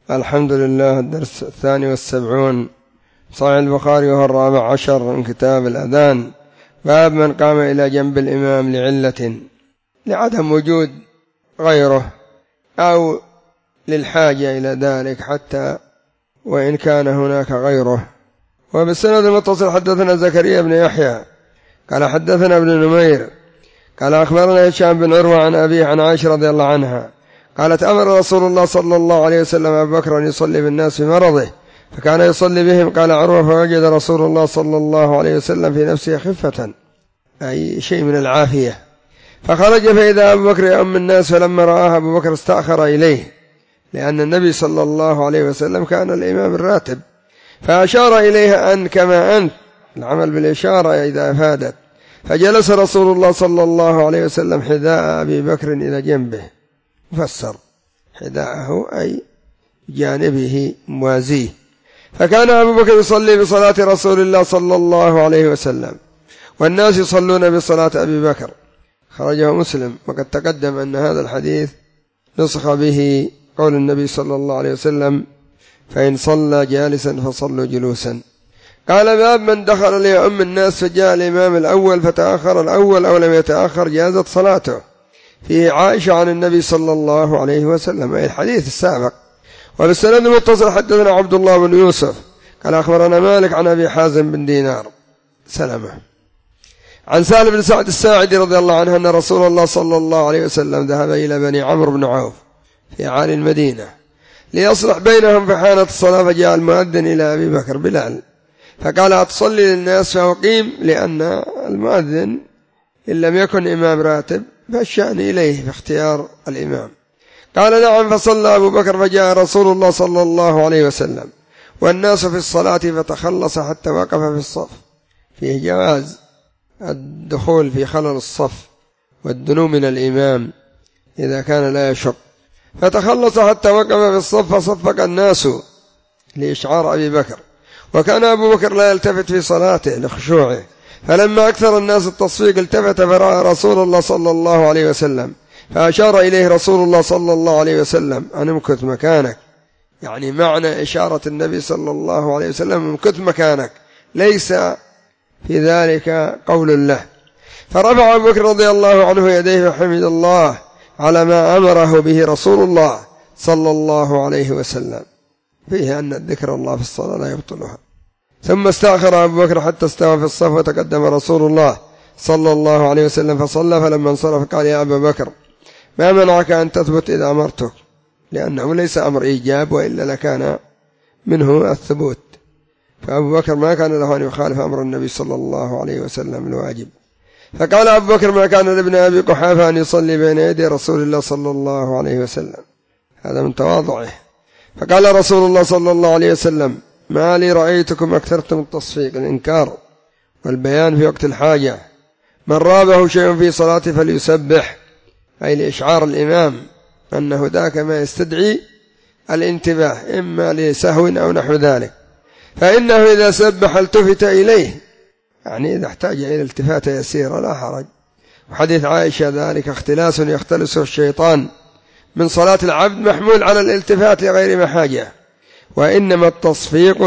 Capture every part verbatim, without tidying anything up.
الحمد لله. الدرس الثاني والسبعون صحيح البخاري وهو الرابع عشر من كتاب الأذان. باب من قام إلى جنب الإمام لعلة، لعدم وجود غيره أو للحاجة إلى ذلك حتى وإن كان هناك غيره. وبالسند المتصل حدثنا زكريا بن يحيى قال حدثنا ابن نمير قال أخبرنا هشام بن عروة عن أبيه عن عائشة رضي الله عنها قالت أمر رسول الله صلى الله عليه وسلم أبو بكر أن يصلي بالناس في مرضه فكان يصلي بهم. قال عروة فوجد رسول الله صلى الله عليه وسلم في نفسه خفة، أي شيء من العافية، فخرج فإذا أبو بكر يؤم الناس، فلما رآه أبو بكر استأخر إليه، لأن النبي صلى الله عليه وسلم كان الإمام الراتب، فأشار إليه أن كما أنت، العمل بالإشارة إذا أفادت. فجلس رسول الله صلى الله عليه وسلم حذاء أبي بكر إلى جنبه، مفسر حذاءه أي جانبه موازيه. فكان أبو بكر يصلي بصلاة رسول الله صلى الله عليه وسلم والناس يصلون بصلاة أبي بكر. خرجه مسلم. وقد تقدم أن هذا الحديث نسخ به قول النبي صلى الله عليه وسلم فإن صلى جالسا فصلوا جلوسا. قال باب من دخل ليؤم الناس فجاء الإمام الأول فتأخر الأول أو لم يتأخر جازت صلاته. فيه عائشة عن النبي صلى الله عليه وسلم، أي الحديث السابق. وبالسند المتصل حدثنا عبد الله بن يوسف قال أخبرنا مالك عن أبي حازم بن دينار سلمة عن سالم بن سعد الساعدي رضي الله عنه أن رسول الله صلى الله عليه وسلم ذهب إلى بني عمرو بن عوف في عالي المدينة ليصلح بينهم، فحانت الصلاة فجاء المؤذن إلى أبي بكر بلال فقال أتصلي للناس فأقيم، لأن المؤذن إن لم يكن إمام راتب فالشأن إليه في اختيار الإمام. قال نعم، فصلى أبو بكر فجاء رسول الله صلى الله عليه وسلم والناس في الصلاة فتخلص حتى وقف في الصف. فيه جواز الدخول في خلل الصف والدنو من الإمام إذا كان لا يشق. فتخلص حتى وقف في الصف فصفق الناس لإشعار أبي بكر، وكان أبو بكر لا يلتفت في صلاته لخشوعه، فلما أكثر الناس التصفيق التفت فرأى رسول الله صلى الله عليه وسلم فأشار إليه رسول الله صلى الله عليه وسلم أن امكث مكانك، يعني معنى إشارة النبي صلى الله عليه وسلم امكث مكانك، ليس في ذلك قول له. فرفع أبو بكر رضي الله عنه يديه وحمد الله على ما أمره به رسول الله صلى الله عليه وسلم. فيه أن الذكر الله في الصلاة لا يبطلها. ثم استأخر أبو بكر حتى استوى في الصف وتقدم رسول الله صلى الله عليه وسلم فصلى، فلما انصرف قال يا أبا بكر ما منعك أن تثبت إذا أمرتك، لأنه ليس أمر إيجاب وإلا لكان منه الثبوت، فأبو بكر ما كان له أن يخالف أمر النبي صلى الله عليه وسلم الواجب. فقال أبو بكر ما كان لابن أبي قحافة أن يصلي بين يدي رسول الله صلى الله عليه وسلم، هذا من تواضعه. فقال رسول الله صلى الله عليه وسلم ما لي رأيتكم أكثرتم التصفيق، الإنكار والبيان في وقت الحاجة. من رابه شيء في صلاته فليسبح، أي لإشعار الإمام أنه ذاك ما يستدعي الانتباه إما لسهو أو نحو ذلك، فإنه إذا سبح التفت إليه، يعني إذا احتاج إلى التفاتة يسيرة لا حرج. وحديث عائشة ذلك اختلاس يختلسه الشيطان من صلاة العبد محمول على الالتفات لغير محاجة، وإنما التصفيق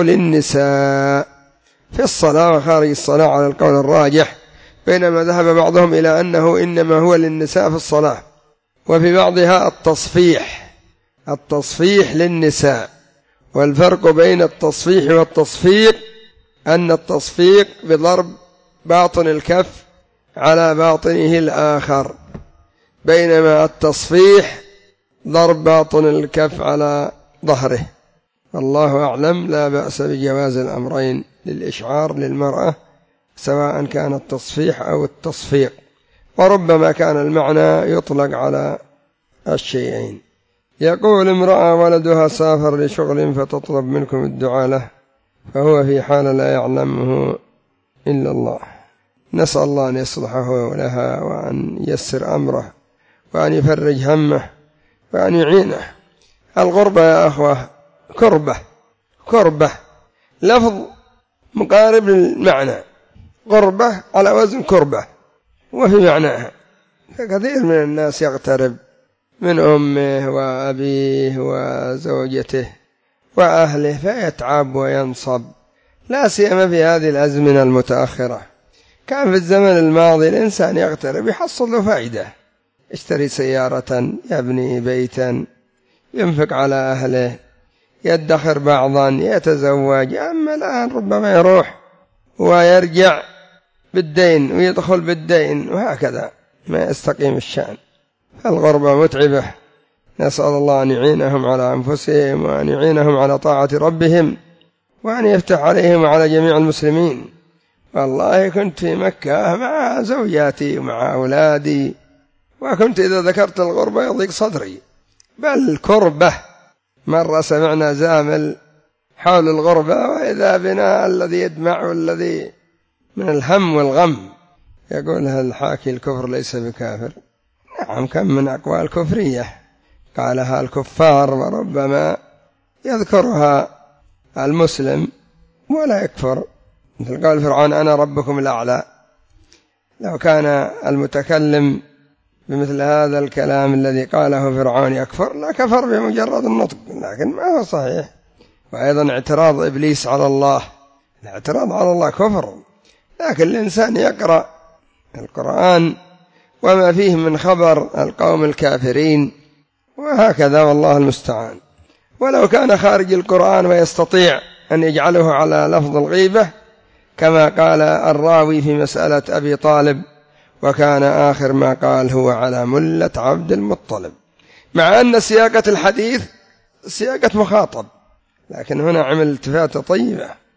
للنساء في الصلاة وخارج الصلاة على القول الراجح، بينما ذهب بعضهم إلى أنه إنما هو للنساء في الصلاة، وفي بعضها التصفيح التصفيح للنساء. والفرق بين التصفيح والتصفيق أن التصفيق بضرب باطن الكف على باطنه الآخر، بينما التصفيح ضرب باطن الكف على ظهره. الله أعلم، لا بأس بجواز الأمرين للإشعار للمرأة سواء كان التصفيح أو التصفيق، وربما كان المعنى يطلق على الشيئين. يقول امرأة ولدها سافر لشغل فتطلب منكم الدعاء له، فهو في حال لا يعلمه إلا الله. نسأل الله أن يصلحه ولها وأن ييسر أمره وأن يفرج همه وأن يعينه. الغربة يا أخوة كربة، كربة لفظ مقارب للمعنى، غربة على وزن كربة وفي معناها. فكثير من الناس يغترب من أمه وأبيه وزوجته وأهله فيتعب وينصب، لا سيما في هذه الأزمنة المتأخرة. كان في الزمن الماضي الإنسان يغترب يحصل له فائدة، يشتري سيارة، يبني بيتا، ينفق على أهله، يدخر بعضا، يتزوج. أما الآن ربما يروح ويرجع بالدين ويدخل بالدين، وهكذا ما يستقيم الشأن. فالغربة متعبة، نسأل الله أن يعينهم على أنفسهم، وأن يعينهم على طاعة ربهم، وأن يفتح عليهم وعلى جميع المسلمين. والله كنت في مكة مع زوجاتي ومع أولادي، وكنت إذا ذكرت الغربة يضيق صدري، بل كربة. مرة سمعنا زامل حول الغربة، وإذا بنا الذي يدمع والذي من الهم والغم يقول هل حاكي الكفر ليس بكافر؟ نعم، كم من أقوال كفرية قالها الكفار وربما يذكرها المسلم ولا يكفر، مثل قال فرعون أنا ربكم الأعلى. لو كان المتكلم بمثل هذا الكلام الذي قاله فرعون يكفر لا كفر بمجرد النطق، لكن ما هو صحيح. وأيضا اعتراض إبليس على الله، الاعتراض على الله كفر، لكن الإنسان يقرأ القرآن وما فيه من خبر القوم الكافرين، وهكذا والله المستعان. ولو كان خارج القرآن ويستطيع أن يجعله على لفظ الغيبة، كما قال الراوي في مسألة أبي طالب، وكان آخر ما قال هو على ملة عبد المطلب، مع أن سياقة الحديث سياقة مخاطب، لكن هنا عمل التفاتة طيبة.